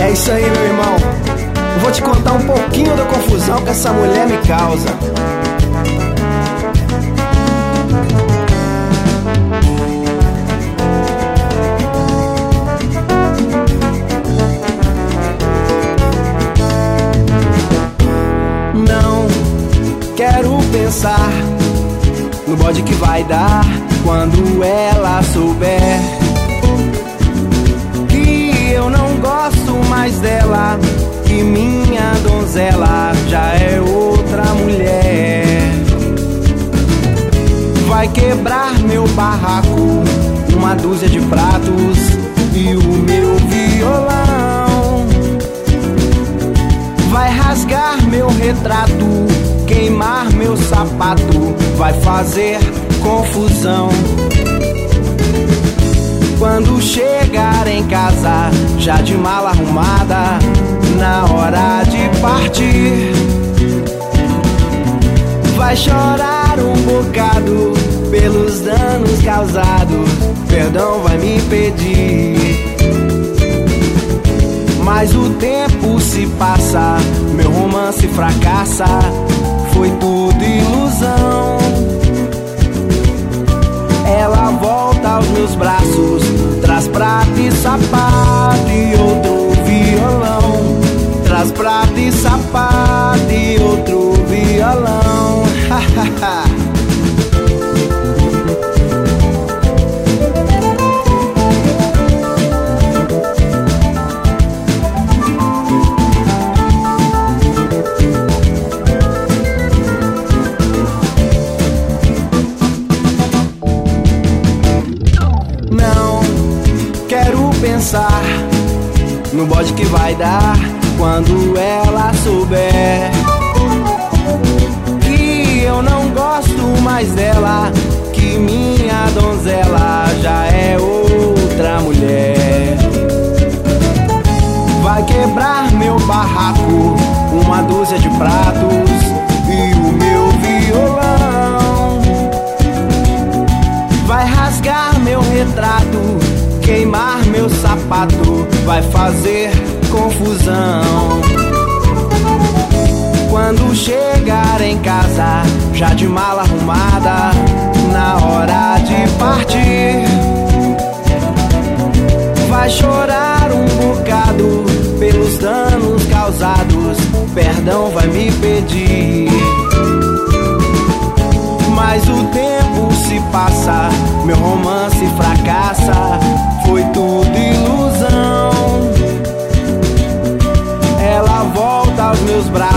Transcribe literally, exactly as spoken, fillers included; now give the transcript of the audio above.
É isso aí, meu irmão. Eu vou te contar um pouquinho da confusão que essa mulher me causa. Não quero pensar no bode que vai dar quando ela souber que eu não gosto mais dela, que minha donzela já é outra mulher. Vai quebrar meu barraco, uma dúzia de pratos e o meu violão. Vai rasgar meu retrato, queimar meu sapato, vai fazer confusão. Quando chegar em casa, já de mala arrumada, na hora de partir, vai chorar um bocado pelos danos causados, perdão vai me pedir. Mas o tempo se passa, meu romance fracassa, foi tudo ilusão. Ela volta aos meus braços, traz prata e sapato e outro violão. Traz prata e sapato e outro violão. Pensar no bode que vai dar quando ela souber que eu não gosto mais dela, que minha donzela já é outra mulher. Vai quebrar meu barraco, uma dúzia de pratos e o meu violão. Vai rasgar meu retrato, queimar meu sapato, vai fazer confusão. Quando chegar em casa, já de mala arrumada, na hora de partir, vai chorar um bocado pelos danos causados, perdão vai me pedir. Mas o tempo se passa, meu romance fracassa, foi tudo ilusão. Ela volta aos meus braços,